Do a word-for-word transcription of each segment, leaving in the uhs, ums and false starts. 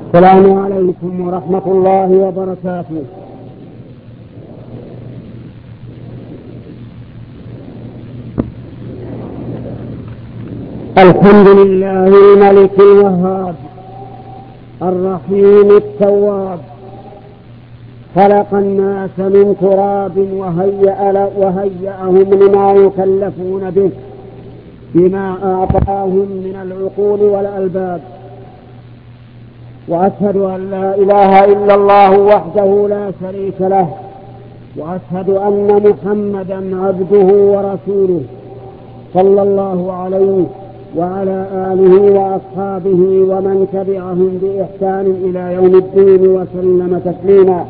السلام عليكم ورحمة الله وبركاته. الحمد لله الملك الوهاب الرحيم التواب، خلق الناس من تراب وهيأ وهيأهم لما يكلفون به بما أعطاهم من العقول والألباب. وأشهد أن لا إله إلا الله وحده لا شريك له، وأشهد أن محمدا عبده ورسوله صلى الله عليه وعلى آله وأصحابه ومن تبعهم بإحسان إلى يوم الدين وسلم تسليما.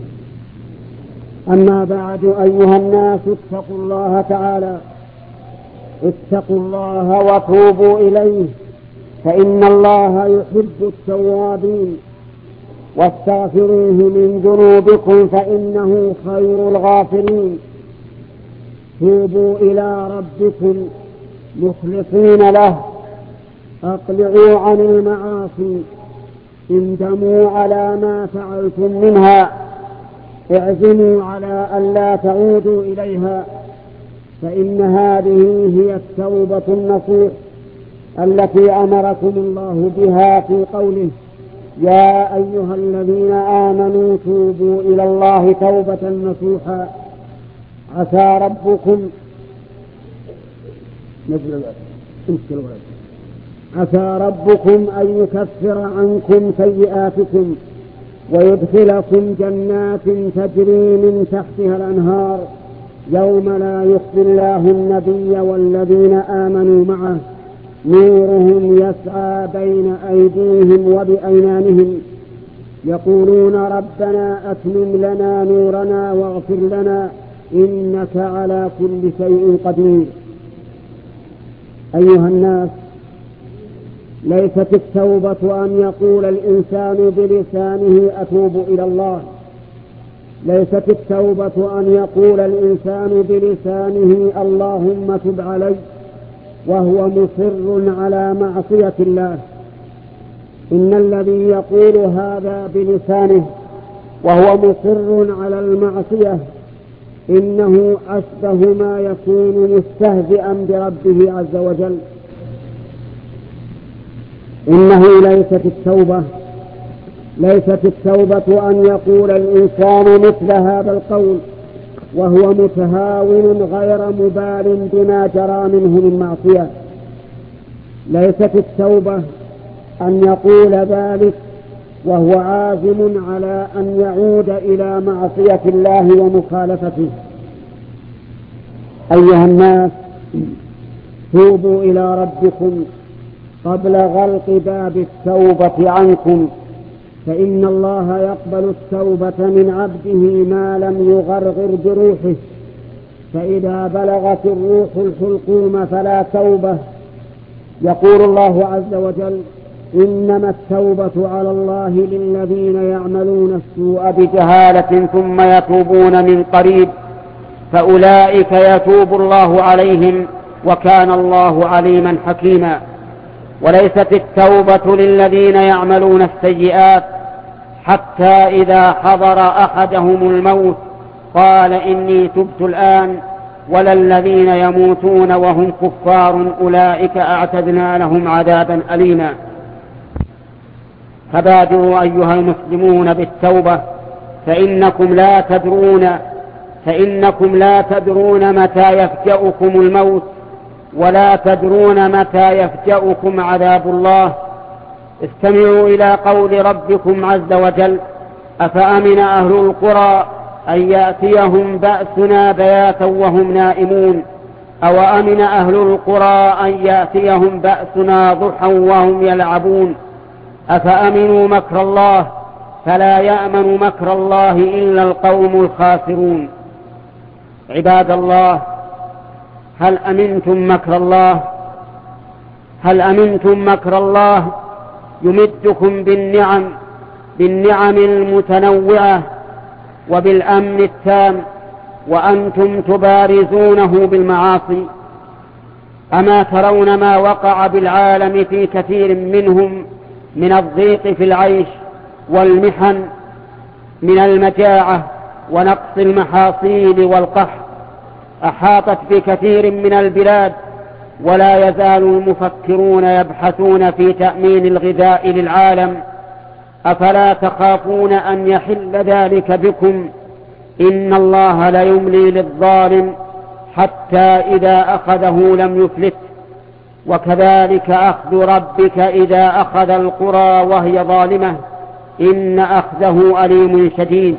أما بعد، أيها الناس اتقوا الله تعالى، اتقوا الله وتوبوا إليه، فإن الله يحب التوابين، واستغفروه من ذنوبكم فإنه خير الغافرين. توبوا إلى ربكم مخلصين له، أقلعوا عن المعاصي، اندموا على ما فعلتم منها، اعزموا على أن لا تعودوا إليها، فإن هذه هي التوبة النصوح التي أمركم الله بها في قوله: يا أيها الذين آمنوا توبوا إلى الله توبة نصوحا عسى ربكم عسى ربكم أن يكفر عنكم سيئاتكم ويدخلكم جنات تجري من تحتها الأنهار يوم لا يخزي الله النبي والذين آمنوا معه نورهم يسعى بين أيديهم وبأيمانهم يقولون ربنا أتمم لنا نورنا واغفر لنا إنك على كل شيء قدير. أيها الناس، ليست التوبة أن يقول الإنسان بلسانه أتوب إلى الله، ليست التوبة أن يقول الإنسان بلسانه اللهم تب علي وهو مصر على معصية الله. إن الذي يقول هذا بلسانه وهو مصر على المعصية إنه أشبه ما يكون مستهزئا بربه عز وجل. إنه ليست التوبة ليست التوبة أن يقول الإنسان مثل هذا القول وهو متهاون غير مبال بما جرى منه من معصية. ليست التوبة أن يقول ذلك وهو عازم على أن يعود إلى معصية الله ومخالفته. أيها الناس، توبوا إلى ربكم قبل غلق باب التوبة عنكم، فإن الله يقبل التوبة من عبده ما لم يغرغر بروحه، فإذا بلغت الروح الحلقوم فلا توبة. يقول الله عز وجل: إنما التوبة على الله للذين يعملون السوء بجهالة ثم يتوبون من قريب فأولئك يتوب الله عليهم وكان الله عليما حكيما. وليست التوبة للذين يعملون السيئات حتى إذا حضر أحدهم الموت قال إني تبت الآن، ولا الذين يموتون وهم كفار أولئك أعتدنا لهم عذابا أليما. فبادروا أيها المسلمون بالتوبة، فإنكم لا تدرون فإنكم لا تدرون متى يفجأكم الموت، ولا تدرون متى يفجأكم عذاب الله. استمعوا إلى قول ربكم عز وجل: أفأمن أهل القرى أن يأتيهم بأسنا بياتا وهم نائمون، أو أمن أهل القرى أن يأتيهم بأسنا ضحى وهم يلعبون، أفأمنوا مكر الله فلا يأمن مكر الله إلا القوم الخاسرون. عباد الله، هل أمنتم مكر الله؟ هل أمنتم مكر الله يمدكم بالنعم بالنعم المتنوعة وبالأمن التام وأنتم تبارزونه بالمعاصي؟ أما ترون ما وقع بالعالم في كثير منهم من الضيق في العيش والمحن من المجاعة ونقص المحاصيل والقحط أحاطت بكثير من البلاد، ولا يزال المفكرون يبحثون في تأمين الغذاء للعالم. أفلا تخافون أن يحل ذلك بكم؟ إن الله ليملي للظالم حتى إذا أخذه لم يفلت، وكذلك أخذ ربك إذا أخذ القرى وهي ظالمة إن أخذه أليم شديد.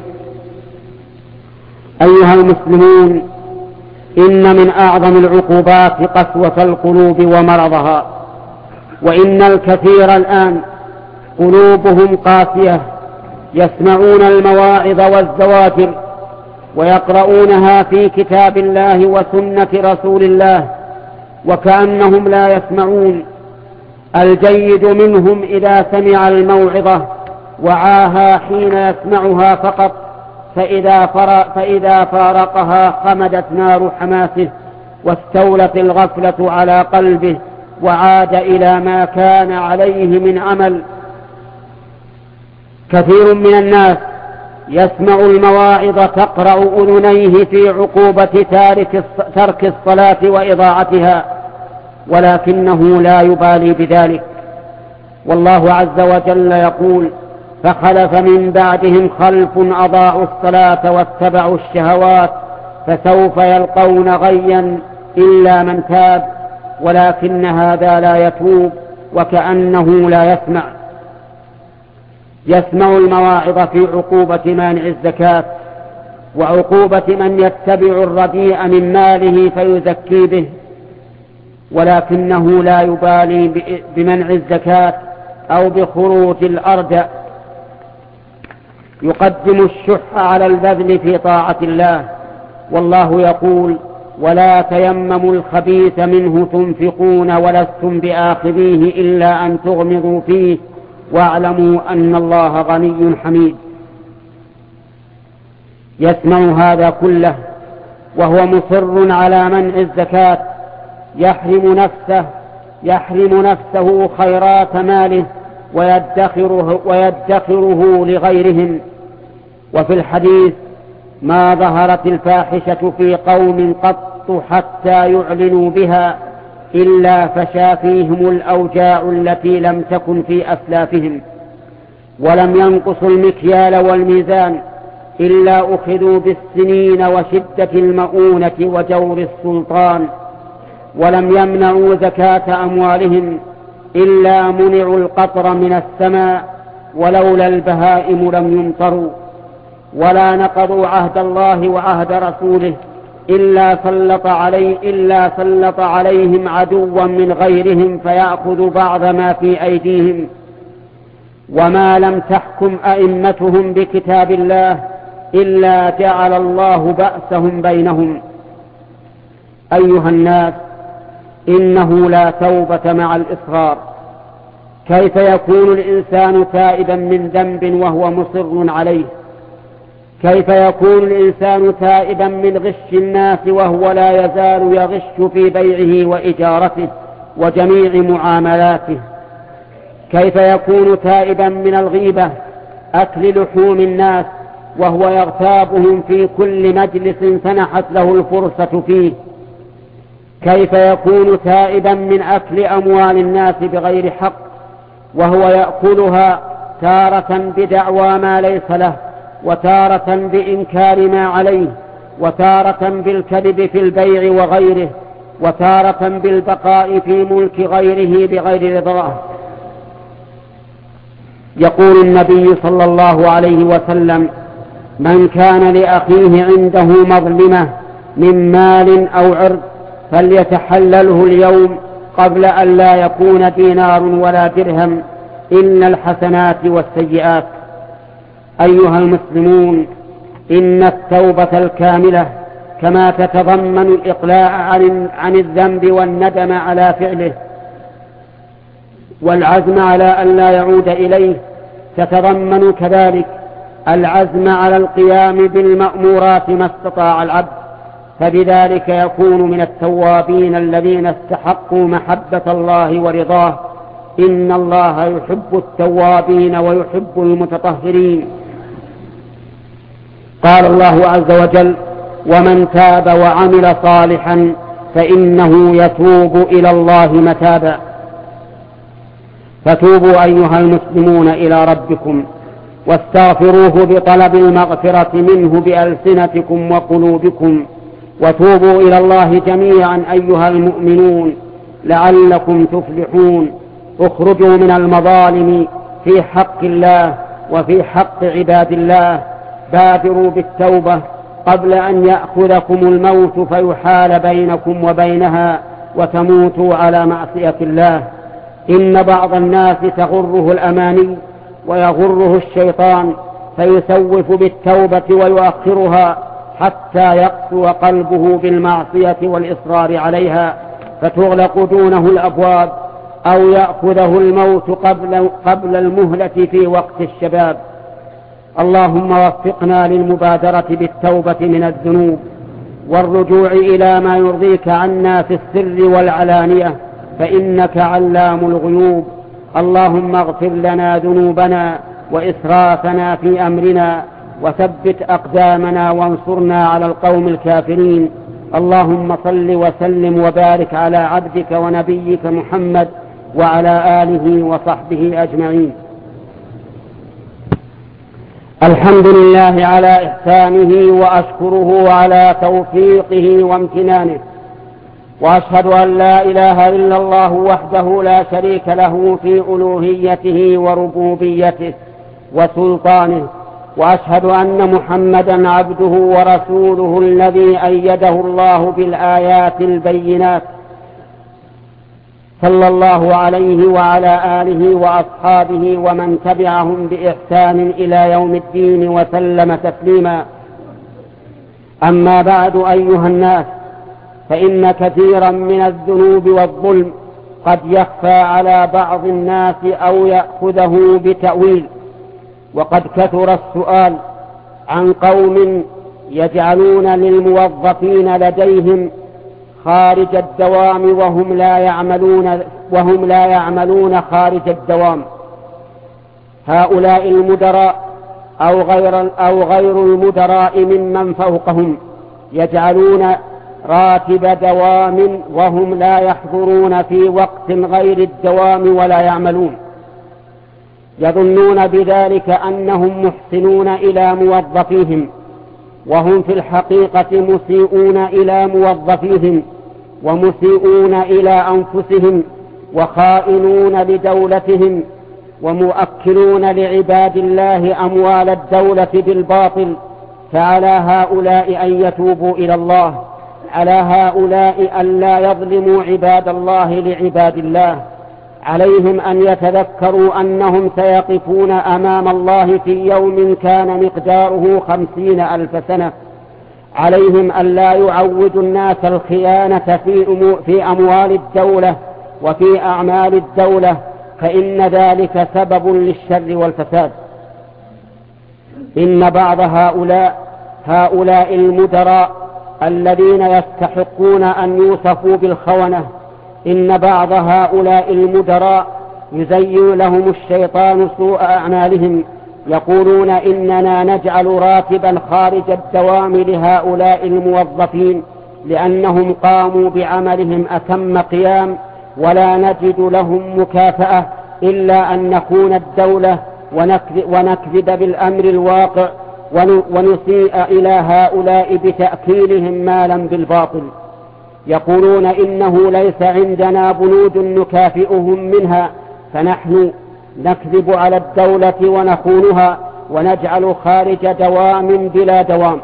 أيها المسلمون، إن من أعظم العقوبات قسوة القلوب ومرضها، وإن الكثير الآن قلوبهم قاسية، يسمعون المواعظ والزواجر ويقرؤونها في كتاب الله وسنة رسول الله وكأنهم لا يسمعون. الجيد منهم إذا سمع الموعظة وعاها حين يسمعها فقط، فإذا, فإذا فارقها خمدت نار حماسه واستولت الغفلة على قلبه وعاد إلى ما كان عليه من عمل. كثير من الناس يسمع المواعظ تقرع أذنيه في عقوبة ترك الصلاة وإضاعتها، ولكنه لا يبالي بذلك. والله عز وجل يقول: فخلف من بعدهم خلف أضاعوا الصلاة واتبعوا الشهوات فسوف يلقون غيا إلا من تاب، ولكن هذا لا يتوب وكأنه لا يسمع. يسمع المواعظ في عقوبة مانع الزكاة وعقوبة من يتبع الرديء من ماله فيزكي به، ولكنه لا يبالي بمنع الزكاة أو بخروج الأرض. يقدم الشح على البذل في طاعة الله، والله يقول: ولا تيمموا الخبيث منه تنفقون ولستم بآخذيه إلا أن تغمضوا فيه واعلموا أن الله غني حميد. يسمع هذا كله وهو مصر على منع الزكاة، يحرم نفسه يحرم نفسه خيرات ماله ويدخره, ويدخره لغيرهم. وفي الحديث: ما ظهرت الفاحشة في قوم قط حتى يعلنوا بها إلا فشا فيهم الأوجاع التي لم تكن في أسلافهم، ولم ينقصوا المكيال والميزان إلا أخذوا بالسنين وشدة المؤونة وجور السلطان، ولم يمنعوا زكاة أموالهم إلا منعوا القطر من السماء، ولولا البهائم لم يمطروا، ولا نقضوا عهد الله وعهد رسوله إلا سلط, علي إلا سلط عليهم عدوا من غيرهم فيأخذ بعض ما في أيديهم، وما لم تحكم أئمتهم بكتاب الله إلا جعل الله بأسهم بينهم. أيها الناس، إنه لا توبة مع الإصرار. كيف يكون الإنسان تائبا من ذنب وهو مصر عليه؟ كيف يكون الإنسان تائبا من غش الناس وهو لا يزال يغش في بيعه وإجارته وجميع معاملاته؟ كيف يكون تائبا من الغيبة، أكل لحوم الناس، وهو يغتابهم في كل مجلس سنحت له الفرصة فيه؟ كيف يكون تائبا من أكل أموال الناس بغير حق، وهو يأكلها تارة بدعوى ما ليس له، وتارة بإنكار ما عليه، وتارة بالكذب في البيع وغيره، وتارة بالبقاء في ملك غيره بغير رضاه؟ يقول النبي صلى الله عليه وسلم: من كان لأخيه عنده مظلمة من مال أو عرض فليتحلله اليوم قبل أن لا يكون دينار ولا درهم، إن الحسنات والسيئات. أيها المسلمون، إن التوبة الكاملة كما تتضمن الإقلاع عن, عن الذنب والندم على فعله والعزم على أن لا يعود إليه، تتضمن كذلك العزم على القيام بالمأمورات ما استطاع العبد، فبذلك يكون من التوابين الذين استحقوا محبة الله ورضاه، إن الله يحب التوابين ويحب المتطهرين. قال الله عز وجل: ومن تاب وعمل صالحا فإنه يتوب إلى الله متابا. فتوبوا أيها المسلمون إلى ربكم واستغفروه بطلب المغفرة منه بألسنتكم وقلوبكم، وتوبوا إلى الله جميعا أيها المؤمنون لعلكم تفلحون. اخرجوا من المظالم في حق الله وفي حق عباد الله. بادروا بالتوبة قبل أن يأخذكم الموت فيحال بينكم وبينها وتموتوا على معصية الله. إن بعض الناس تغره الأماني ويغره الشيطان فيسوف بالتوبة ويؤخرها حتى يقسو قلبه بالمعصية والإصرار عليها فتغلق دونه الأبواب، أو يأخذه الموت قبل, قبل المهلة في وقت الشباب. اللهم وفقنا للمبادرة بالتوبة من الذنوب والرجوع إلى ما يرضيك عنا في السر والعلانية، فإنك علام الغيوب. اللهم اغفر لنا ذنوبنا وإسرافنا في أمرنا وثبت أقدامنا وانصرنا على القوم الكافرين. اللهم صل وسلم وبارك على عبدك ونبيك محمد وعلى آله وصحبه أجمعين. الحمد لله على إحسانه وأشكره على توفيقه وامتنانه، وأشهد أن لا إله إلا الله وحده لا شريك له في ألوهيته وربوبيته وسلطانه، وأشهد أن محمدا عبده ورسوله الذي أيده الله بالآيات البينات، صلى الله عليه وعلى آله وأصحابه ومن تبعهم بإحسان إلى يوم الدين وسلم تسليما. أما بعد أيها الناس، فإن كثيرا من الذنوب والظلم قد يخفى على بعض الناس أو يأخذه بتأويل، وقد كثر السؤال عن قوم يجعلون للموظفين لديهم خارج الدوام وهم لا يعملون وهم لا يعملون خارج الدوام. هؤلاء المدراء أو غير أو غير المدراء ممن فوقهم يجعلون راتب دوام وهم لا يحضرون في وقت غير الدوام ولا يعملون، يظنون بذلك أنهم محسنون إلى موظفيهم، وهم في الحقيقة مسيئون إلى موظفيهم ومسيئون إلى أنفسهم وخائنون لدولتهم ومؤكلون لعباد الله أموال الدولة بالباطل. فعلى هؤلاء أن يتوبوا إلى الله، على هؤلاء أن لا يظلموا عباد الله لعباد الله. عليهم أن يتذكروا أنهم سيقفون أمام الله في يوم كان مقداره خمسين ألف سنة. عليهم أن لا يعودوا الناس الخيانة في, في أموال الدولة وفي أعمال الدولة، فإن ذلك سبب للشر والفساد. إن بعض هؤلاء هؤلاء المدراء الذين يستحقون أن يوصفوا بالخونة، إن بعض هؤلاء المدراء يزين لهم الشيطان سوء أعمالهم، يقولون إننا نجعل راتبا خارج الدوام لهؤلاء الموظفين لأنهم قاموا بعملهم أتم قيام، ولا نجد لهم مكافأة إلا أن نخون الدولة ونكذب بالأمر الواقع ونسيء إلى هؤلاء بتأكيلهم مالا بالباطل. يقولون إنه ليس عندنا بنود نكافئهم منها، فنحن نكذب على الدولة ونخونها ونجعل خارج دوام بلا دوام.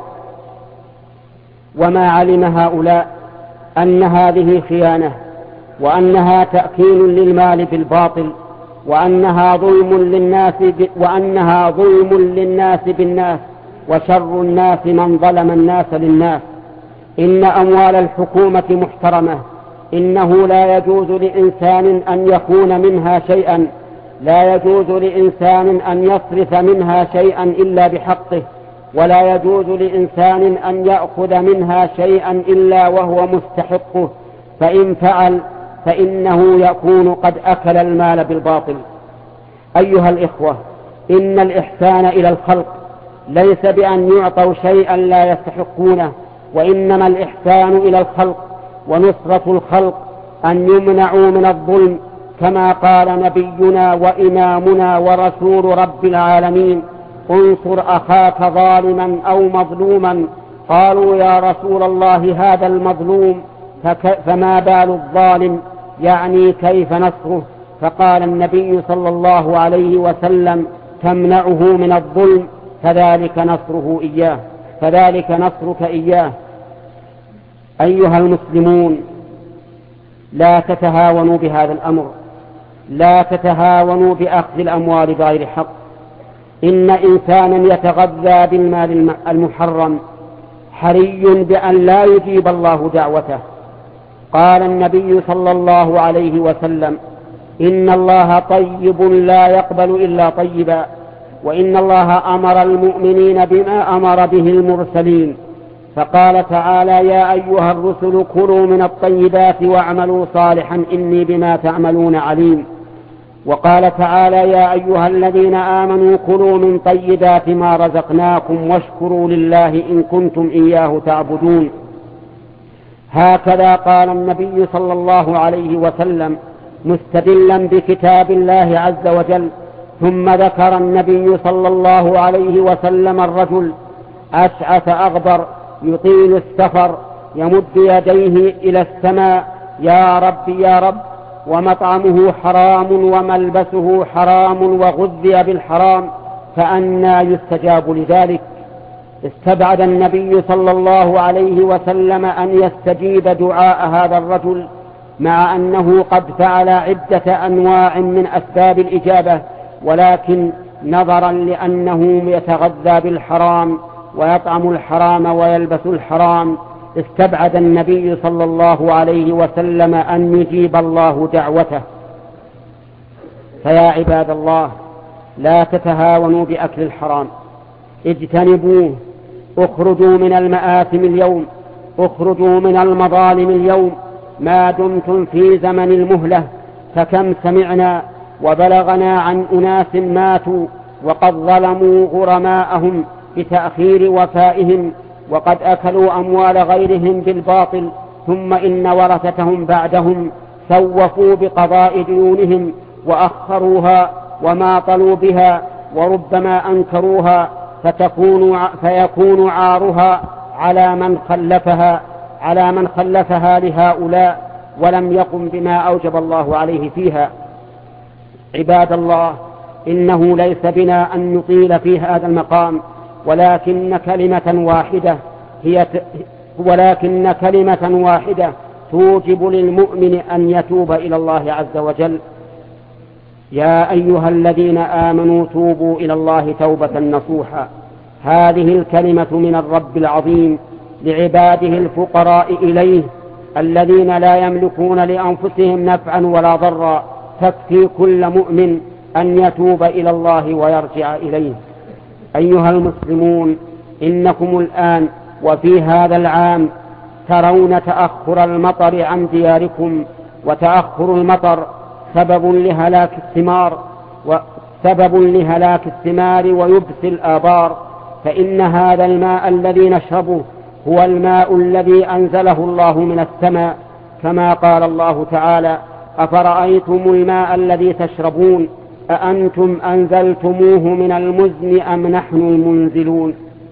وما علم هؤلاء أن هذه خيانة، وأنها تأكيل للمال بالباطل، وأنها ظلم للناس وأنها ظلم للناس بالناس، وشر الناس من ظلم الناس للناس. إن أموال الحكومة محترمة، إنه لا يجوز لإنسان أن يخون منها شيئا، لا يجوز لإنسان أن يصرف منها شيئا إلا بحقه، ولا يجوز لإنسان أن يأخذ منها شيئا إلا وهو مستحقه، فإن فعل فإنه يكون قد أكل المال بالباطل. أيها الإخوة، إن الإحسان إلى الخلق ليس بأن يعطوا شيئا لا يستحقونه، وإنما الإحسان إلى الخلق ونصرة الخلق أن يمنعوا من الظلم، كما قال نبينا وإمامنا ورسول رب العالمين: انصر أخاك ظالما أو مظلوما. قالوا: يا رسول الله هذا المظلوم، فما بال الظالم؟ يعني كيف نصره؟ فقال النبي صلى الله عليه وسلم: تمنعه من الظلم، فذلك نصره إياه فذلك نصرك إياه. أيها المسلمون، لا تتهاونوا بهذا الأمر، لا تتهاونوا بأخذ الأموال بغير حق. إن إنسانا يتغذى بالمال المحرم حري بأن لا يجيب الله دعوته. قال النبي صلى الله عليه وسلم: إن الله طيب لا يقبل إلا طيبا، وإن الله أمر المؤمنين بما أمر به المرسلين، فقال تعالى: يا أيها الرسل كلوا من الطيبات واعملوا صالحا إني بما تعملون عليم. وقال تعالى: يا أيها الذين آمنوا كلوا من طيبات ما رزقناكم واشكروا لله إن كنتم إياه تعبدون. هكذا قال النبي صلى الله عليه وسلم مستدلا بكتاب الله عز وجل. ثم ذكر النبي صلى الله عليه وسلم الرجل أشعث أغبر يطيل السفر يمد يديه إلى السماء: يا رب يا رب، ومطعمه حرام وملبسه حرام وغذي بالحرام، فأنى يستجاب لذلك؟ استبعد النبي صلى الله عليه وسلم أن يستجيب دعاء هذا الرجل، مع أنه قد فعل عدة أنواع من أسباب الإجابة، ولكن نظرا لأنه يتغذى بالحرام ويطعم الحرام ويلبس الحرام استبعد النبي صلى الله عليه وسلم أن يجيب الله دعوته. فيا عباد الله، لا تتهاونوا بأكل الحرام، اجتنبوه، اخرجوا من المآثم اليوم، اخرجوا من المظالم اليوم ما دمتم في زمن المهلة. فكم سمعنا وبلغنا عن أناس ماتوا وقد ظلموا غرماءهم بتأخير وفائهم، وقد أكلوا أموال غيرهم بالباطل، ثم إن ورثتهم بعدهم سوفوا بقضاء ديونهم وأخروها وماطلوا بها، وربما أنكروها، فتكون فيكون عارها على من خلفها على من خلفها لهؤلاء ولم يقم بما أوجب الله عليه فيها. عباد الله، إنه ليس بنا أن نطيل في هذا المقام، ولكن كلمة واحدة هي ت... ولكن كلمة واحدة توجب للمؤمن أن يتوب إلى الله عز وجل: يا أيها الذين آمنوا توبوا إلى الله توبة نصوحا. هذه الكلمة من الرب العظيم لعباده الفقراء إليه الذين لا يملكون لأنفسهم نفعا ولا ضرا، تكفي كل مؤمن أن يتوب إلى الله ويرجع إليه. أيها المسلمون، إنكم الآن وفي هذا العام ترون تأخر المطر عن دياركم، وتأخر المطر سبب لهلاك الثمار وسبب لهلاك الثمار ويبس الآبار، فإن هذا الماء الذي نشربه هو الماء الذي أنزله الله من السماء، كما قال الله تعالى: أفرأيتم الماء الذي تشربون أأنتم أنزلتموه من المزن أم نحن المنزلون.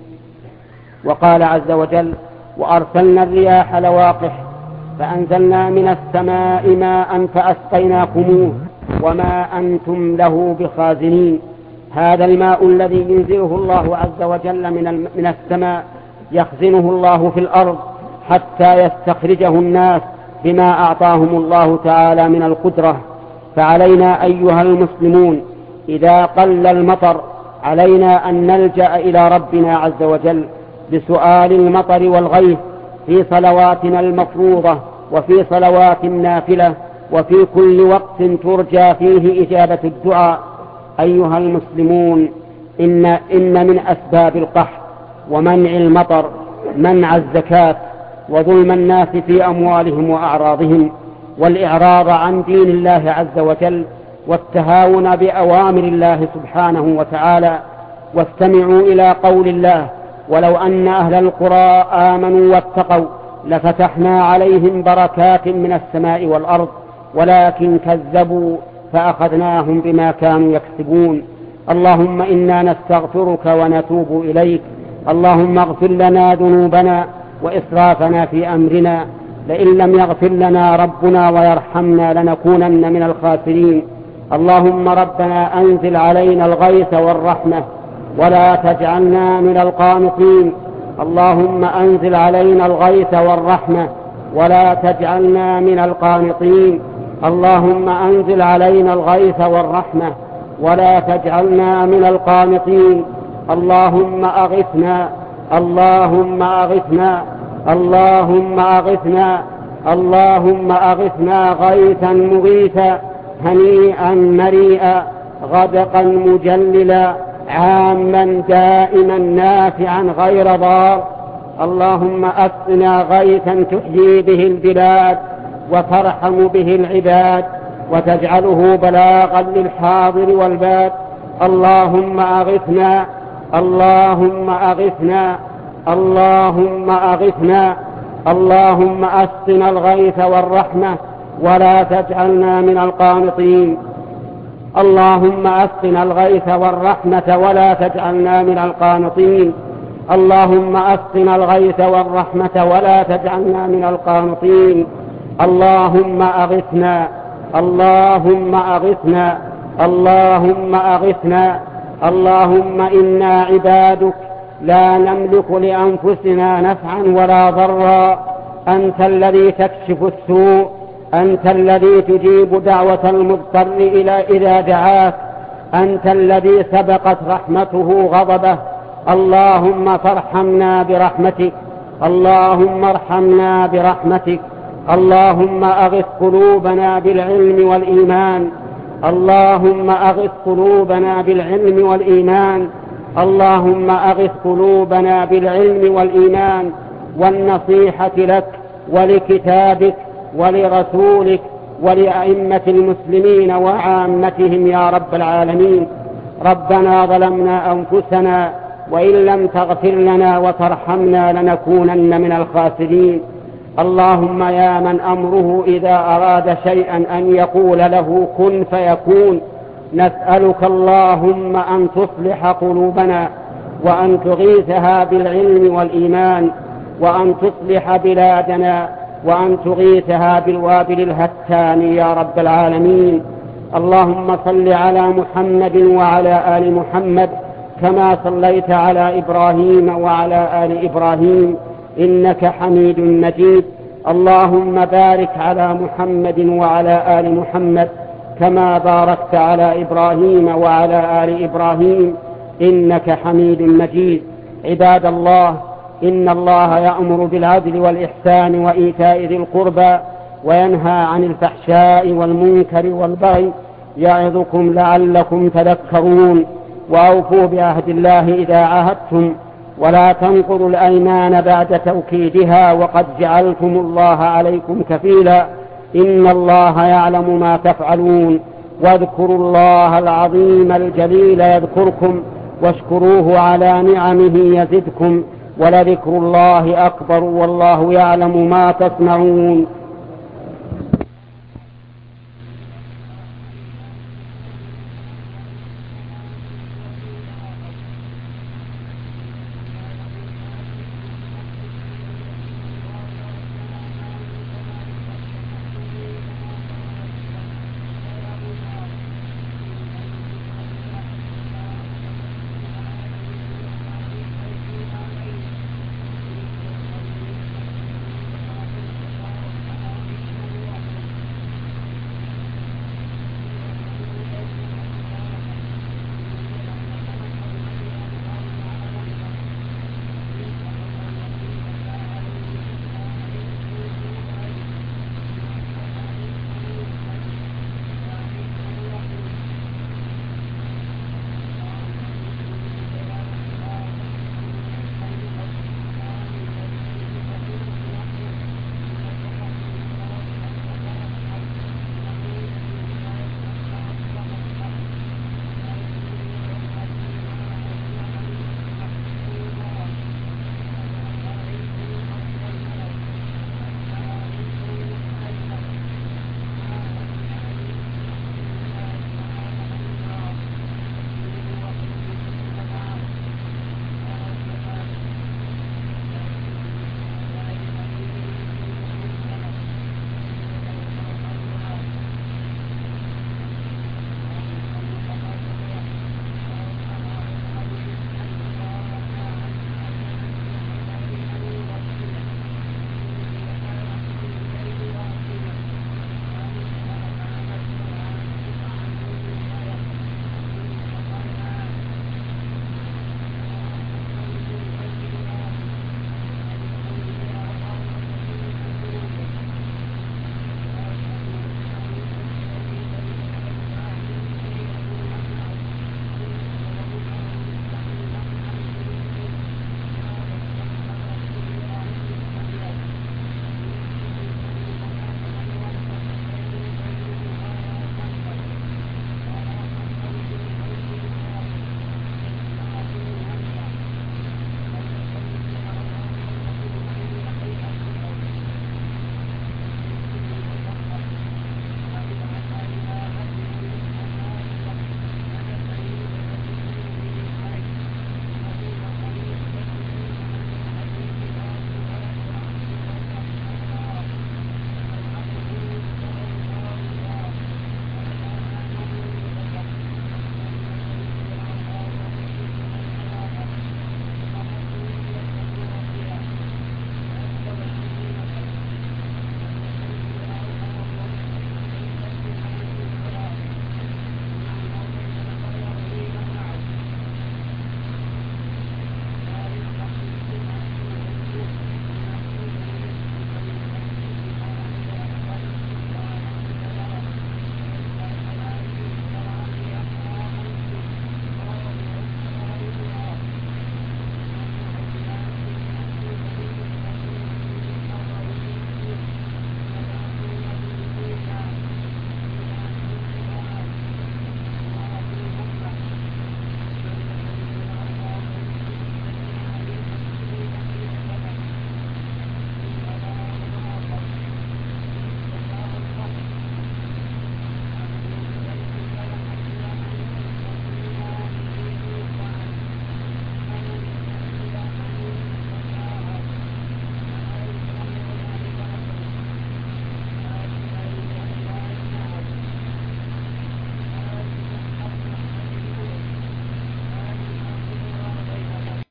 وقال عز وجل: وأرسلنا الرياح لواقح فأنزلنا من السماء ماء فأسقيناكموه وما أنتم له بخازنين. هذا الماء الذي ينزله الله عز وجل من من السماء يخزنه الله في الأرض حتى يستخرجه الناس بما أعطاهم الله تعالى من القدرة. فعلينا أيها المسلمون إذا قل المطر علينا أن نلجأ إلى ربنا عز وجل بسؤال المطر والغيث في صلواتنا المفروضة وفي صلوات النافلة وفي كل وقت ترجى فيه إجابة الدعاء. أيها المسلمون، إن, إن من أسباب القحط ومنع المطر منع الزكاة وظلم الناس في أموالهم وأعراضهم، والإعراض عن دين الله عز وجل والتهاون بأوامر الله سبحانه وتعالى. واستمعوا إلى قول الله: ولو أن أهل القرى آمنوا واتقوا لفتحنا عليهم بركات من السماء والأرض ولكن كذبوا فأخذناهم بما كانوا يكسبون. اللهم إنا نستغفرك ونتوب إليك. اللهم اغفر لنا ذنوبنا وإسرافنا في أمرنا، لئن لم يغفر لنا ربنا ويرحمنا لنكونن من الخاسرين. اللهم ربنا أنزل علينا الغيث والرحمة ولا تجعلنا من القانطين. اللهم أنزل علينا الغيث والرحمة ولا تجعلنا من القانطين. اللهم أنزل علينا الغيث والرحمة ولا تجعلنا من القانطين. اللهم أغثنا اللهم أغثنا اللهم أغثنا اللهم أغثنا غيثا مغيثا هنيئا مريئا غدقا مجللا عاما دائما نافعا غير ضار. اللهم أسقنا غيثا تحيي به البلاد وترحم به العباد وتجعله بلاغا للحاضر والباد. اللهم أغثنا اللهم أغثنا اللهم أغثنا اللهم أسقنا الغيث والرحمة ولا تجعلنا من القانطين. اللهم أسقنا الغيث والرحمة ولا تجعلنا من القانطين. اللهم أسقنا الغيث والرحمة ولا تجعلنا من القانطين. اللهم أغثنا اللهم أغثنا اللهم أغثنا اللهم إنا عبادك لا نملك لأنفسنا نفعا ولا ضرا. أنت الذي تكشف السوء، أنت الذي تجيب دعوة المضطر إلى إذا دعاك، أنت الذي سبقت رحمته غضبه. اللهم فارحمنا برحمتك اللهم ارحمنا برحمتك. اللهم أغث قلوبنا بالعلم والإيمان اللهم أغث قلوبنا بالعلم والإيمان اللهم أغث قلوبنا بالعلم والإيمان والنصيحة لك ولكتابك ولرسولك ولأئمة المسلمين وعامتهم يا رب العالمين. ربنا ظلمنا أنفسنا وإن لم تغفر لنا وترحمنا لنكونن من الخاسرين. اللهم يا من أمره إذا أراد شيئا أن يقول له كن فيكون، نسألك اللهم أن تصلح قلوبنا وأن تغيثها بالعلم والإيمان وأن تصلح بلادنا وأن تغيثها بالوابل الهتان يا رب العالمين. اللهم صل على محمد وعلى آل محمد كما صليت على إبراهيم وعلى آل إبراهيم إنك حميد مجيد. اللهم بارك على محمد وعلى آل محمد كما باركت على إبراهيم وعلى آل إبراهيم إنك حميد مجيد. عباد الله، إن الله يأمر بالعدل والإحسان وإيتاء ذي القربى وينهى عن الفحشاء والمنكر والبغي يعظكم لعلكم تذكرون. وأوفوا بعهد الله إذا عاهدتم ولا تنقضوا الأيمان بعد توكيدها وقد جعلتم الله عليكم كفيلا إن الله يعلم ما تفعلون. واذكروا الله العظيم الجليل يذكركم واشكروه على نعمه يزدكم ولذكر الله أكبر والله يعلم ما تصنعون.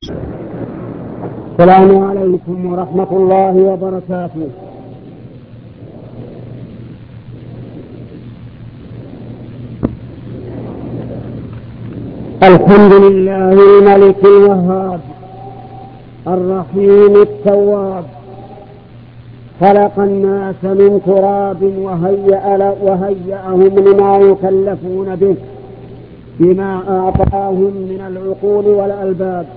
السلام عليكم ورحمة الله وبركاته. الحمد لله الملك الوهاب الرحيم التواب، خلق الناس من تراب وهيأ وهيأهم لما يكلفون به بما أعطاهم من العقول والألباب،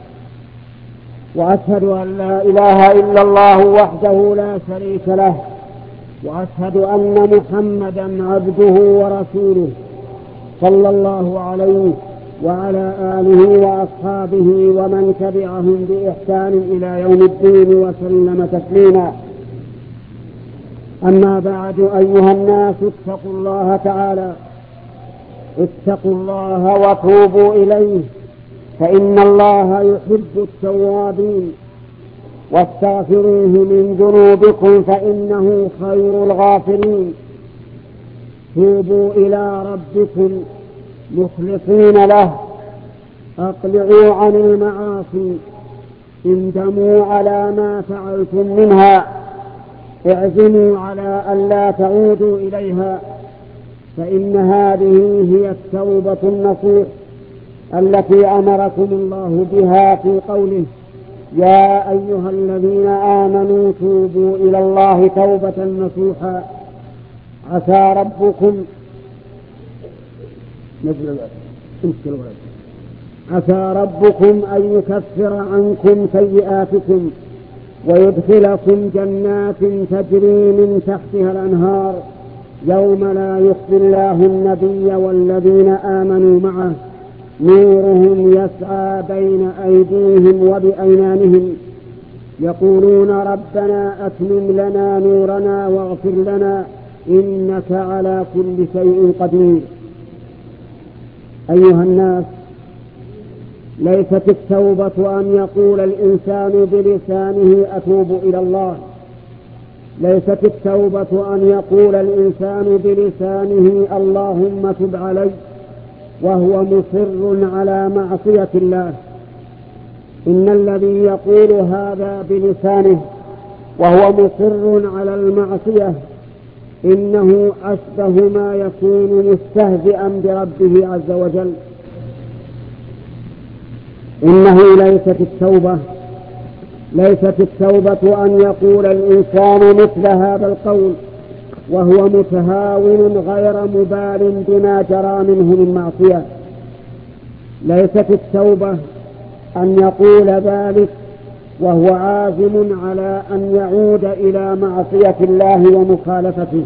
وأشهد أن لا إله إلا الله وحده لا شريك له، وأشهد أن محمدا عبده ورسوله صلى الله عليه وعلى آله وأصحابه ومن تبعهم بإحسان إلى يوم الدين وسلم تسليما. أما بعد، أيها الناس اتقوا الله تعالى، اتقوا الله وتوبوا إليه، فإن الله يحب التوابين، واستغفروه من ذنوبكم فإنه خير الغافرين. توبوا إلى ربكم مخلصين له، أقلعوا عن المعاصي، اندموا على ما فعلتم منها، اعزموا على أن لا تعودوا إليها، فإن هذه هي التوبة النصوح التي أمركم الله بها في قوله: يا أيها الذين آمنوا توبوا إلى الله توبة نصوحا عسى ربكم عسى ربكم أن يكفر عنكم سيئاتكم ويدخلكم جنات تجري من تحتها الأنهار يوم لا يخزي الله النبي والذين آمنوا معه نورهم يسعى بين أيديهم وبأيمانهم يقولون ربنا أتمم لنا نورنا واغفر لنا إنك على كل شيء قدير. أيها الناس، ليست التوبة أن يقول الإنسان بلسانه أتوب إلى الله، ليست التوبة أن يقول الإنسان بلسانه اللهم تب علي وهو مصر على معصية الله. إن الذي يقول هذا بلسانه وهو مصر على المعصية إنه أشبه ما يكون مستهزئا بربه عز وجل. إنه ليست التوبة ليست التوبة أن يقول الإنسان مثل هذا القول وهو متهاون غير مبال بما جرى منه من معصية. ليست التوبة أن يقول ذلك وهو عازم على أن يعود إلى معصية الله ومخالفته.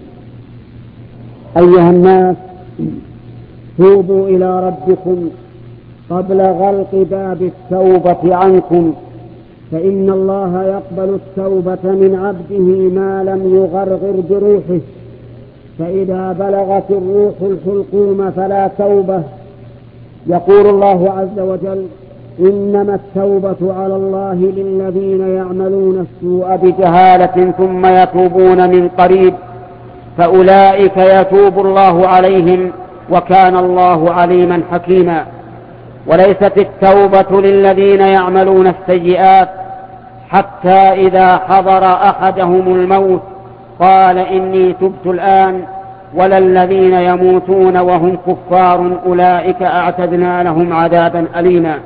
أيها الناس، توبوا إلى ربكم قبل غلق باب التوبة عنكم، فإن الله يقبل التوبة من عبده ما لم يغرغر بروحه، فإذا بلغت الروح الحلقوم فلا توبة. يقول الله عز وجل: إنما التوبة على الله للذين يعملون السوء بجهالة ثم يتوبون من قريب فأولئك يتوب الله عليهم وكان الله عليما حكيما. وليست التوبة للذين يعملون السيئات حتى إذا حضر أحدهم الموت قال إني تبت الآن، ولا الذين يموتون وهم كفار أولئك أعتدنا لهم عذابا أليما.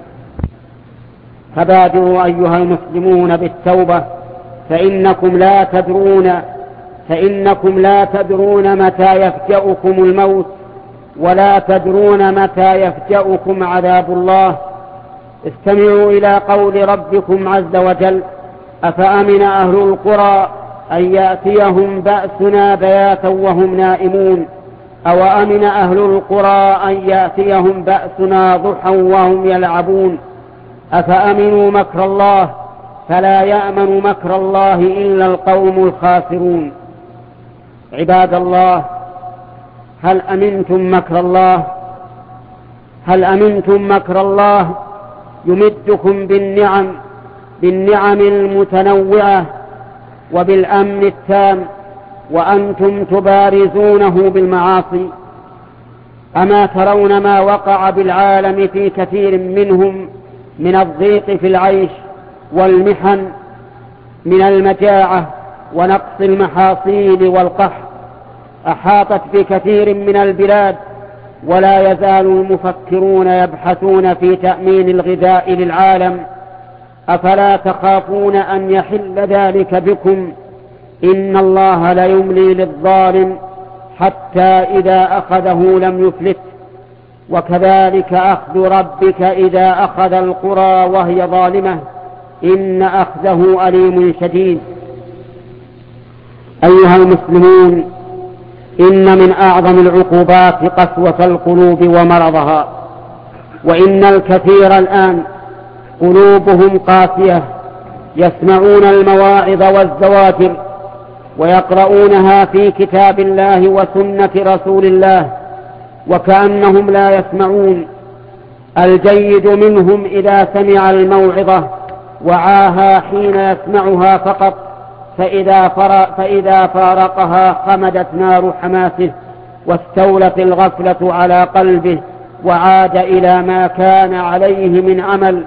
فبادروا أيها المسلمون بالتوبة، فإنكم لا تدرون فإنكم لا تدرون متى يفجأكم الموت، ولا تدرون متى يفجأكم عذاب الله. استمعوا إلى قول ربكم عز وجل: أفأمن أهل القرى أن يأتيهم بأسنا بياتا وهم نائمون، أو أمن أهل القرى أن يأتيهم بأسنا ضحى وهم يلعبون، أفأمنوا مكر الله فلا يأمن مكر الله إلا القوم الخاسرون. عباد الله، هل أمنتم مكر الله؟ هل أمنتم مكر الله يمدكم بالنعم بالنعم المتنوعة وبالأمن التام وأنتم تبارزونه بالمعاصي؟ أما ترون ما وقع بالعالم في كثير منهم من الضيق في العيش والمحن، من المجاعة ونقص المحاصيل والقحط، أحاطت بكثير من البلاد، ولا يزال المفكرون يبحثون في تأمين الغذاء للعالم. أفلا تخافون أن يحل ذلك بكم؟ إن الله ليملي للظالم حتى إذا أخذه لم يفلت، وكذلك أخذ ربك إذا أخذ القرى وهي ظالمة إن أخذه أليم شديد. أيها المسلمون، إن من أعظم العقوبات قسوة القلوب ومرضها، وإن الكثير الآن قلوبهم قاسية، يسمعون المواعظ والزواجر ويقرؤونها في كتاب الله وسنة رسول الله وكأنهم لا يسمعون. الجيد منهم إذا سمع الموعظة وعاها حين يسمعها فقط، فإذا, فإذا فارقها خمدت نار حماسه واستولت الغفلة على قلبه وعاد إلى ما كان عليه من عمل.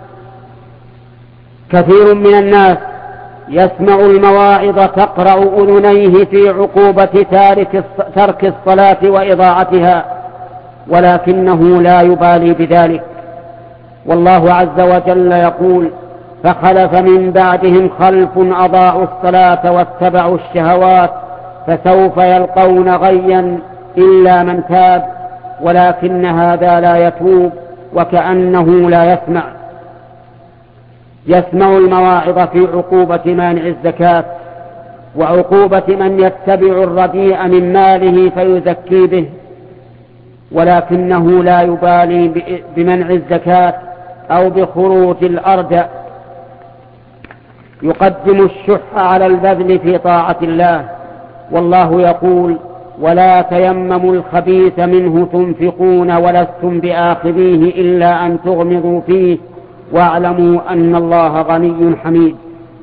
كثير من الناس يسمع المواعظ تقرع أذنيه في عقوبة ترك الصلاة وإضاعتها، ولكنه لا يبالي بذلك. والله عز وجل يقول: فخلف من بعدهم خلف أضاعوا الصلاة واتبعوا الشهوات فسوف يلقون غيا إلا من تاب، ولكن هذا لا يتوب وكأنه لا يسمع. يسمع المواعظ في عقوبة مانع الزكاة وعقوبة من يتبع الرديء من ماله فيزكي به، ولكنه لا يبالي بمنع الزكاة أو بخروج الأرض. يقدم الشح على البذل في طاعة الله، والله يقول: ولا تيمموا الخبيث منه تنفقون ولستم بآخذيه إلا أن تغمضوا فيه واعلموا أن الله غني حميد.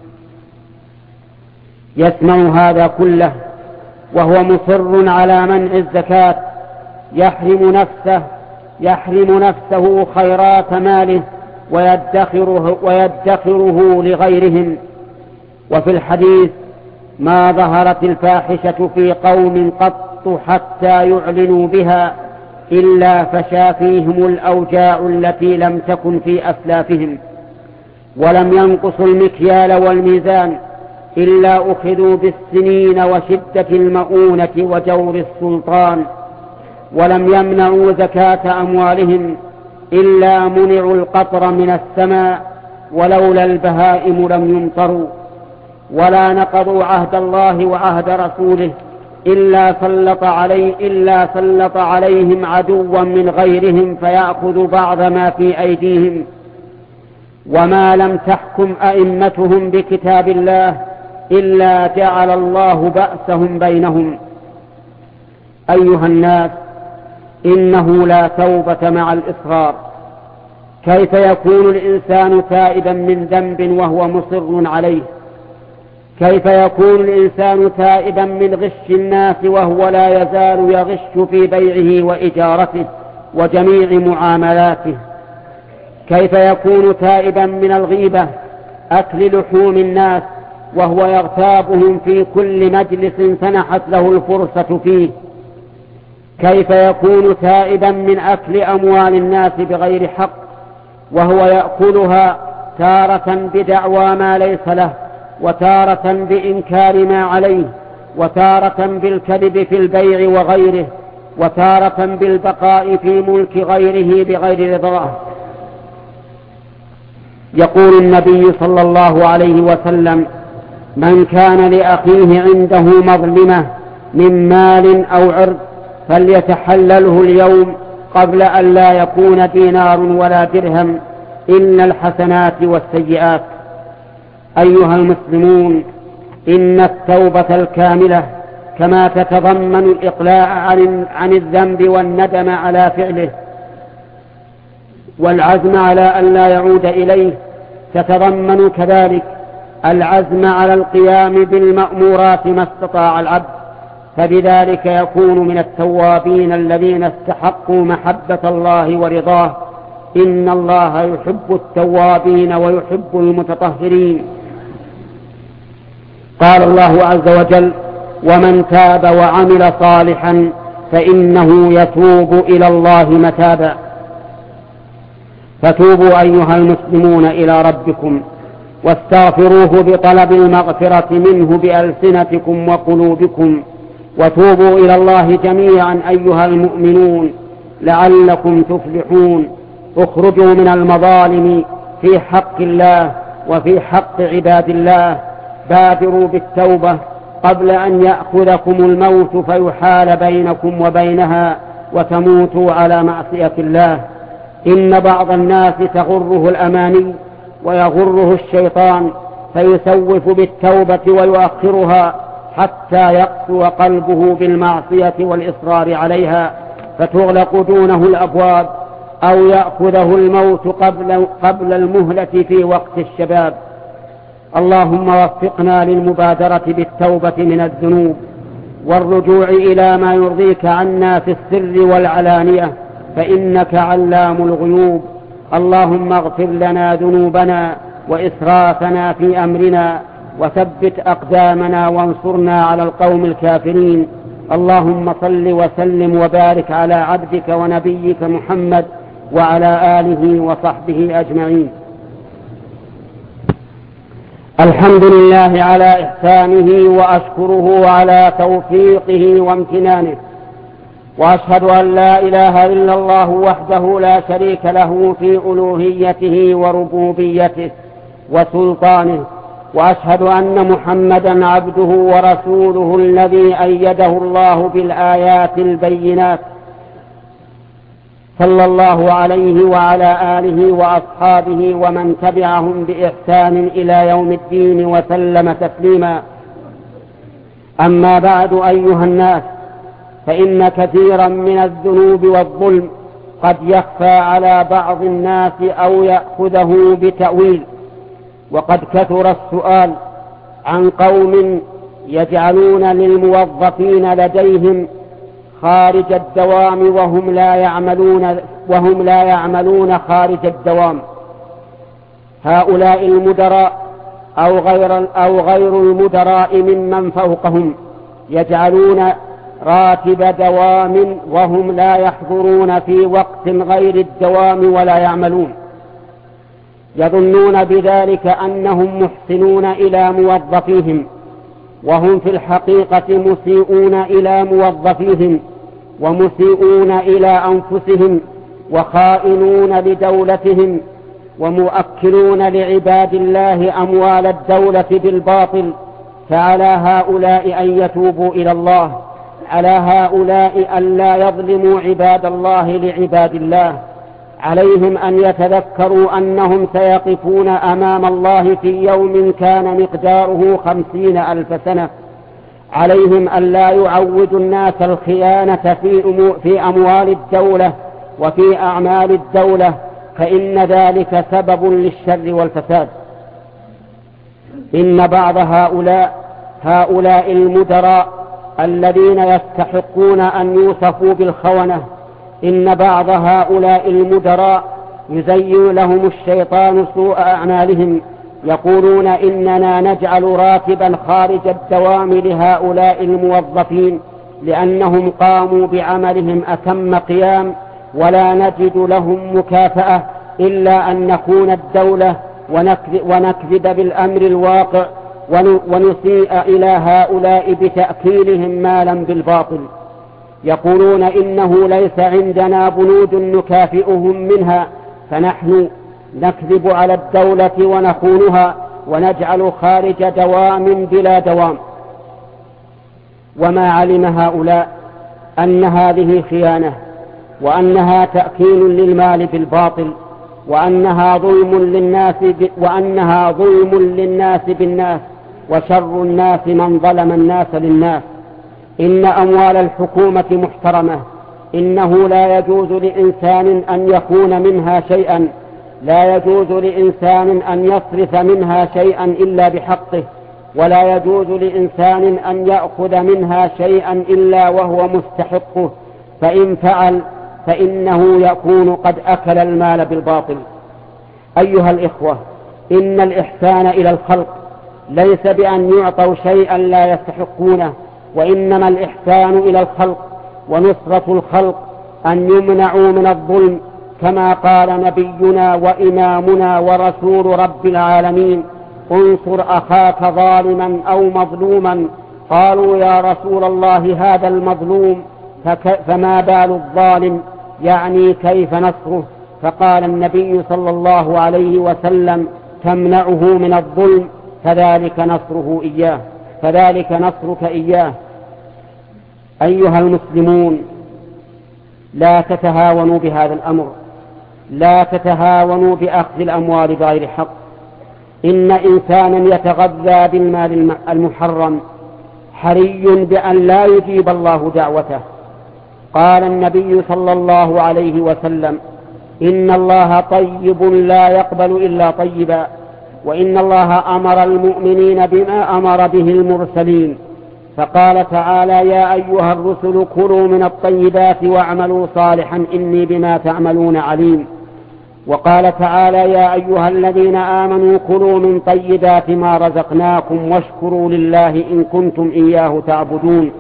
يسمع هذا كله وهو مصر على منع الزكاة، يحرم نفسه يحرم نفسه خيرات ماله ويدخره, ويدخره لغيرهم. وفي الحديث: ما ظهرت الفاحشة في قوم قط حتى يعلنوا بها إلا فشا فيهم الأوجاع التي لم تكن في أسلافهم، ولم ينقصوا المكيال والميزان إلا أخذوا بالسنين وشدة المؤونة وجور السلطان، ولم يمنعوا زكاة أموالهم إلا منعوا القطر من السماء، ولولا البهائم لم يمطروا، ولا نقضوا عهد الله وعهد رسوله إلا سلط علي إلا سلط عليهم عدوا من غيرهم فيأخذ بعض ما في أيديهم، وما لم تحكم أئمتهم بكتاب الله إلا جعل الله بأسهم بينهم. أيها الناس، إنه لا توبة مع الإصرار. كيف يكون الإنسان تائبا من ذنب وهو مصر عليه؟ كيف يكون الإنسان تائبا من غش الناس وهو لا يزال يغش في بيعه وإجارته وجميع معاملاته؟ كيف يكون تائبا من الغيبة، أكل لحوم الناس، وهو يغتابهم في كل مجلس سنحت له الفرصة فيه؟ كيف يكون تائبا من أكل أموال الناس بغير حق، وهو يأكلها تارة بدعوى ما ليس له، وتارة بإنكار ما عليه، وتارة بالكذب في البيع وغيره، وتارة بالبقاء في ملك غيره بغير رضاه؟ يقول النبي صلى الله عليه وسلم: من كان لأخيه عنده مظلمة من مال أو عرض فليتحلله اليوم قبل أن لا يكون دينار ولا درهم، إن الحسنات والسيئات. أيها المسلمون، إن التوبة الكاملة كما تتضمن الإقلاع عن, عن الذنب والندم على فعله والعزم على أن لا يعود إليه، تتضمن كذلك العزم على القيام بالمأمورات ما استطاع العبد، فبذلك يكون من التوابين الذين استحقوا محبة الله ورضاه، إن الله يحب التوابين ويحب المتطهرين. قال الله عز وجل: ومن تاب وعمل صالحا فإنه يتوب إلى الله متابا. فتوبوا أيها المسلمون إلى ربكم واستغفروه بطلب المغفرة منه بألسنتكم وقلوبكم، وتوبوا إلى الله جميعا أيها المؤمنون لعلكم تفلحون. اخرجوا من المظالم في حق الله وفي حق عباد الله. بادروا بالتوبة قبل أن يأخذكم الموت فيحال بينكم وبينها وتموتوا على معصية الله. إن بعض الناس تغره الأماني ويغره الشيطان فيسوف بالتوبة ويؤخرها حتى يقسو قلبه بالمعصية والإصرار عليها فتغلق دونه الأبواب، أو يأخذه الموت قبل, قبل المهلة في وقت الشباب. اللهم وفقنا للمبادرة بالتوبة من الذنوب والرجوع إلى ما يرضيك عنا في السر والعلانية، فإنك علام الغيوب. اللهم اغفر لنا ذنوبنا وإسرافنا في أمرنا وثبت أقدامنا وانصرنا على القوم الكافرين. اللهم صل وسلم وبارك على عبدك ونبيك محمد وعلى آله وصحبه أجمعين. الحمد لله على إحسانه وأشكره على توفيقه وامتنانه، وأشهد أن لا إله إلا الله وحده لا شريك له في ألوهيته وربوبيته وسلطانه، وأشهد أن محمدا عبده ورسوله الذي أيده الله بالآيات البينات، صلى الله عليه وعلى آله وأصحابه ومن تبعهم بإحسان إلى يوم الدين وسلم تسليما. أما بعد أيها الناس، فإن كثيرا من الذنوب والظلم قد يخفى على بعض الناس أو يأخذه بتأويل، وقد كثر السؤال عن قوم يجعلون للموظفين لديهم خارج الدوام وهم لا يعملون وهم لا يعملون خارج الدوام. هؤلاء المدراء أو غير أو غير المدراء ممن فوقهم يجعلون راتب دوام وهم لا يحضرون في وقت غير الدوام ولا يعملون، يظنون بذلك أنهم محسنون إلى موظفيهم، وهم في الحقيقة مسيئون إلى موظفيهم ومسيئون إلى أنفسهم وخائنون لدولتهم ومؤكلون لعباد الله أموال الدولة بالباطل. فعلى هؤلاء أن يتوبوا إلى الله، على هؤلاء أن لا يظلموا عباد الله لعباد الله. عليهم أن يتذكروا أنهم سيقفون أمام الله في يوم كان مقداره خمسين ألف سنة. عليهم أن لا يعودوا الناس الخيانة في, في أموال الدولة وفي أعمال الدولة، فإن ذلك سبب للشر والفساد. إن بعض هؤلاء هؤلاء المدراء الذين يستحقون أن يوصفوا بالخونة، إن بعض هؤلاء المدراء يزين لهم الشيطان سوء أعمالهم، يقولون إننا نجعل راتبا خارج الدوام لهؤلاء الموظفين لأنهم قاموا بعملهم أتم قيام، ولا نجد لهم مكافأة إلا أن نخون الدولة ونكذب بالأمر الواقع ونسيء إلى هؤلاء بتأكيلهم مالا بالباطل. يقولون إنه ليس عندنا بنود نكافئهم منها، فنحن نكذب على الدولة ونخونها ونجعل خارج دوام بلا دوام. وما علم هؤلاء أن هذه خيانة، وأنها تأكيل للمال بالباطل، وأنها ظلم للناس وأنها ظلم للناس بالناس، وشر الناس من ظلم الناس للناس. إن أموال الحكومة محترمة، إنه لا يجوز لإنسان أن يخون منها شيئا، لا يجوز لإنسان أن يصرف منها شيئا إلا بحقه، ولا يجوز لإنسان أن يأخذ منها شيئا إلا وهو مستحقه، فإن فعل فإنه يكون قد أكل المال بالباطل. أيها الإخوة، إن الإحسان إلى الخلق ليس بأن يعطوا شيئا لا يستحقونه، وإنما الإحسان إلى الخلق ونصرة الخلق أن يمنعوا من الظلم، كما قال نبينا وإمامنا ورسول رب العالمين: انصر أخاك ظالما أو مظلوما. قالوا: يا رسول الله هذا المظلوم، فما بال الظالم؟ يعني كيف نصره؟ فقال النبي صلى الله عليه وسلم: تمنعه من الظلم، فذلك نصره إياه فذلك نصرك إياه. أيها المسلمون، لا تتهاونوا بهذا الأمر، لا تتهاونوا بأخذ الأموال بغير حق. إن إنسانا يتغذى بالمال المحرم حري بأن لا يجيب الله دعوته. قال النبي صلى الله عليه وسلم: إن الله طيب لا يقبل إلا طيبا، وإن الله أمر المؤمنين بما أمر به المرسلين، فقال تعالى: يا أيها الرسل كلوا من الطيبات واعملوا صالحا إني بما تعملون عليم. وقال تعالى: يا أيها الذين آمنوا كلوا من طيبات ما رزقناكم واشكروا لله إن كنتم إياه تعبدون.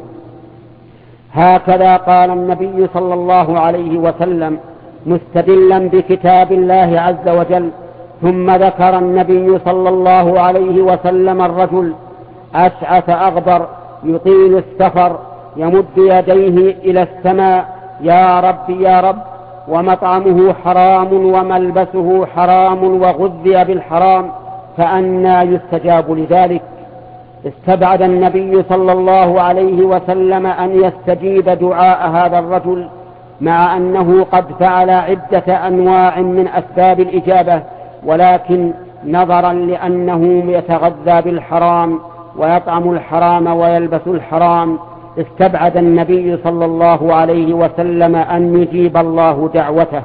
هكذا قال النبي صلى الله عليه وسلم مستدلا بكتاب الله عز وجل. ثم ذكر النبي صلى الله عليه وسلم الرجل أشعث أغبر يطيل السفر يمد يديه إلى السماء: يا رب يا رب، ومطعمه حرام وملبسه حرام وغذي بالحرام، فأنى يستجاب لذلك؟ استبعد النبي صلى الله عليه وسلم أن يستجيب دعاء هذا الرجل، مع أنه قد فعل عدة أنواع من أسباب الإجابة، ولكن نظرا لأنه يتغذى بالحرام ويطعم الحرام ويلبس الحرام استبعد النبي صلى الله عليه وسلم أن يجيب الله دعوته.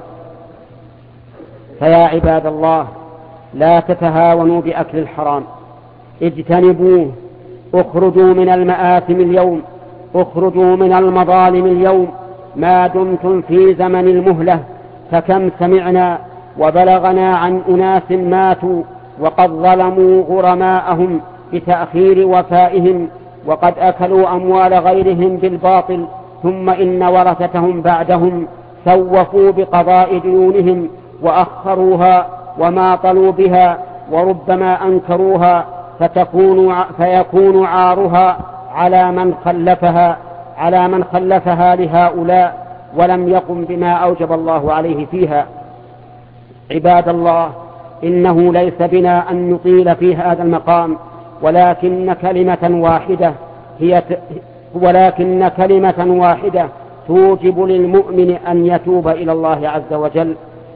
فيا عباد الله، لا تتهاونوا بأكل الحرام، اجتنبوه، اخرجوا من المآثم اليوم، اخرجوا من المظالم اليوم ما دمتم في زمن المهلة. فكم سمعنا وبلغنا عن أناس ماتوا وقد ظلموا غرماءهم بتأخير وفائهم، وقد أكلوا أموال غيرهم بالباطل، ثم إن ورثتهم بعدهم سوفوا بقضاء ديونهم وأخروها وماطلوا بها، وربما أنكروها، فتكون فيكون عارها على من خلفها على من خلفها لهؤلاء ولم يقم بما أوجب الله عليه فيها. عباد الله، إنه ليس بنا أن نطيل في هذا المقام، ولكن كلمة واحدة هي ت... ولكن كلمة واحدة توجب للمؤمن أن يتوب إلى الله عز وجل: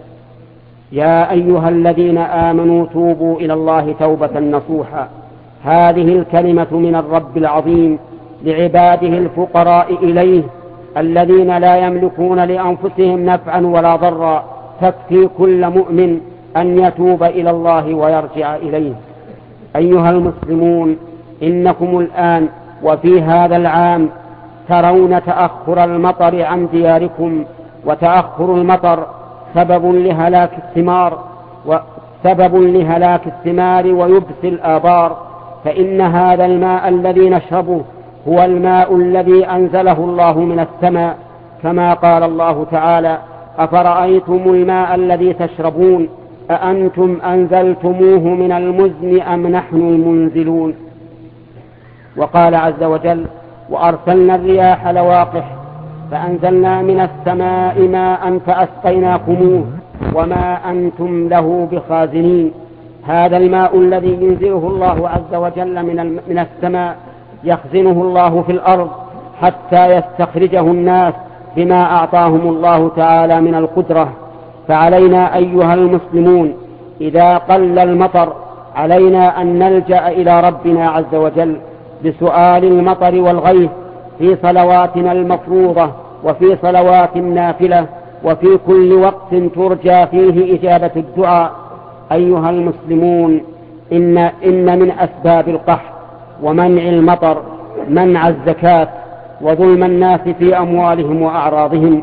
يا أيها الذين آمنوا توبوا إلى الله توبة نصوحا. هذه الكلمة من الرب العظيم لعباده الفقراء إليه الذين لا يملكون لأنفسهم نفعا ولا ضرا، تكفي كل مؤمن أن يتوب إلى الله ويرجع إليه. أيها المسلمون، إنكم الآن وفي هذا العام ترون تأخر المطر عن دياركم، وتأخر المطر سبب لهلاك الثمار وسبب لهلاك الثمار ويبس الآبار، فإن هذا الماء الذي نشربه هو الماء الذي أنزله الله من السماء، كما قال الله تعالى: أفرأيتم الماء الذي تشربون أأنتم أنزلتموه من المزن أم نحن المنزلون. وقال عز وجل: وأرسلنا الرياح لواقح فأنزلنا من السماء ماء فأسقيناكموه وما أنتم له بخازنين. هذا الماء الذي ينزله الله عز وجل من السماء يخزنه الله في الأرض حتى يستخرجه الناس بما أعطاهم الله تعالى من القدرة. فعلينا أيها المسلمون إذا قل المطر علينا أن نلجأ إلى ربنا عز وجل بسؤال المطر والغيث في صلواتنا المفروضة وفي صلوات النافلة وفي كل وقت ترجى فيه إجابة الدعاء. أيها المسلمون، إن, إن من أسباب القحط ومنع المطر منع الزكاة وظلم الناس في أموالهم وأعراضهم،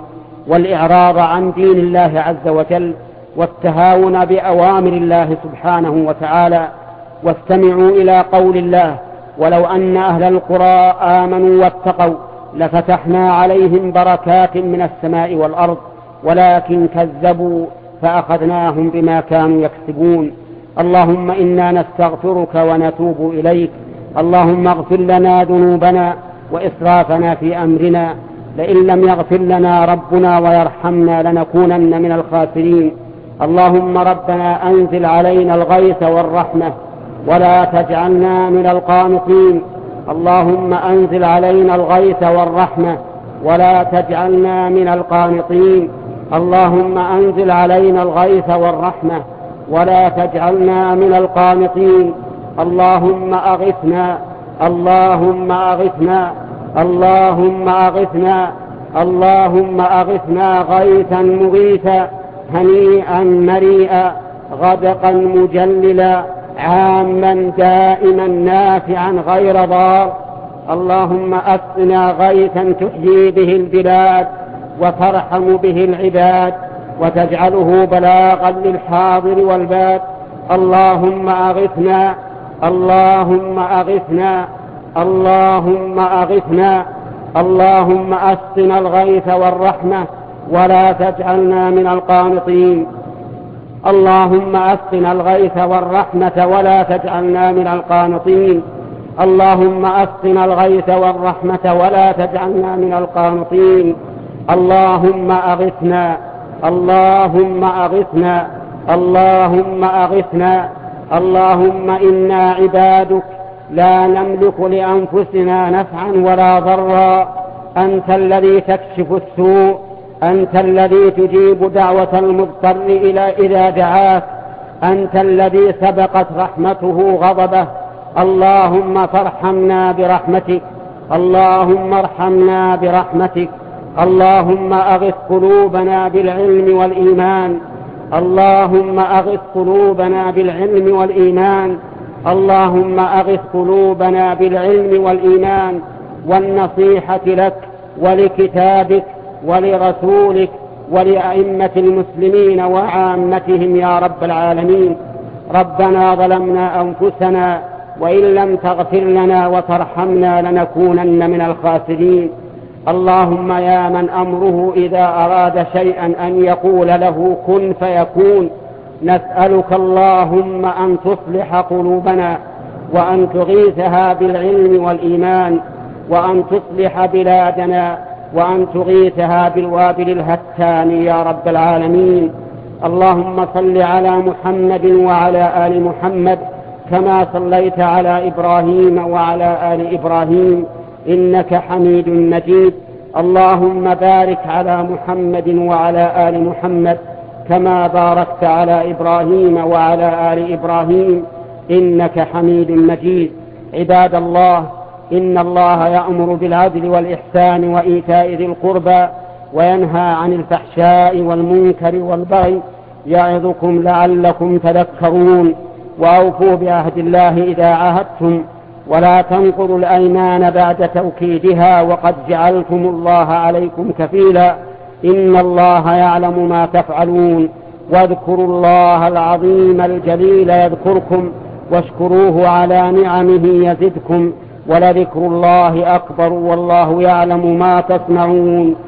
والإعراض عن دين الله عز وجل والتهاون بأوامر الله سبحانه وتعالى. واستمعوا إلى قول الله: ولو أن أهل القرى آمنوا واتقوا لفتحنا عليهم بركات من السماء والأرض ولكن كذبوا فأخذناهم بما كانوا يكسبون. اللهم إنا نستغفرك ونتوب إليك. اللهم اغفر لنا ذنوبنا وإسرافنا في أمرنا، لئن لم يغفر لنا ربنا ويرحمنا لنكونن من الخاسرين. اللهم ربنا أنزل علينا الغيث والرحمة ولا تجعلنا من القانطين. اللهم أنزل علينا الغيث والرحمة ولا تجعلنا من القانطين. اللهم أنزل علينا الغيث والرحمة ولا تجعلنا من القانطين. اللهم أغثنا اللهم أغثنا اللهم أغثنا اللهم أغثنا غيثا مغيثا هنيئا مريئا غدقا مجللا عاما دائما نافعا غير ضار. اللهم أسقنا غيثا تحيي به البلاد وترحم به العباد وتجعله بلاغا للحاضر والباد. اللهم أغثنا اللهم أغثنا اللهم أغثنا اللهم أسقنا الغيث والرحمة ولا تجعلنا من القانطين. اللهم أسقنا الغيث والرحمة ولا تجعلنا من القانطين. اللهم أسقنا الغيث والرحمة ولا تجعلنا من القانطين. اللهم أغثنا اللهم أغثنا اللهم أغثنا اللهم إنا عبادك لا نملك لأنفسنا نفعا ولا ضرا. أنت الذي تكشف السوء، أنت الذي تجيب دعوة المضطر إلى إذا دعاك، أنت الذي سبقت رحمته غضبه. اللهم فارحمنا برحمتك اللهم ارحمنا برحمتك. اللهم أغث قلوبنا بالعلم والإيمان اللهم أغث قلوبنا بالعلم والإيمان اللهم أغث قلوبنا بالعلم والإيمان والنصيحة لك ولكتابك ولرسولك ولأئمة المسلمين وعامتهم يا رب العالمين. ربنا ظلمنا أنفسنا وإن لم تغفر لنا وترحمنا لنكونن من الخاسرين. اللهم يا من أمره إذا أراد شيئا أن يقول له كن فيكون، نسألك اللهم أن تصلح قلوبنا وأن تغيثها بالعلم والإيمان وأن تصلح بلادنا وأن تغيثها بالوابل الهتان يا رب العالمين. اللهم صل على محمد وعلى آل محمد كما صليت على إبراهيم وعلى آل إبراهيم إنك حميد مجيد. اللهم بارك على محمد وعلى آل محمد كما باركت على إبراهيم وعلى آل إبراهيم إنك حميد مجيد. عباد الله، إن الله يأمر بالعدل والإحسان وإيتاء ذي القربى وينهى عن الفحشاء والمنكر والبغي يعظكم لعلكم تذكرون. وأوفوا بعهد الله إذا عاهدتم ولا تنقضوا الأيمان بعد توكيدها وقد جعلتم الله عليكم كفيلا إن الله يعلم ما تفعلون. واذكروا الله العظيم الجليل يذكركم واشكروه على نعمه يزدكم ولذكر الله أكبر والله يعلم ما تصنعون.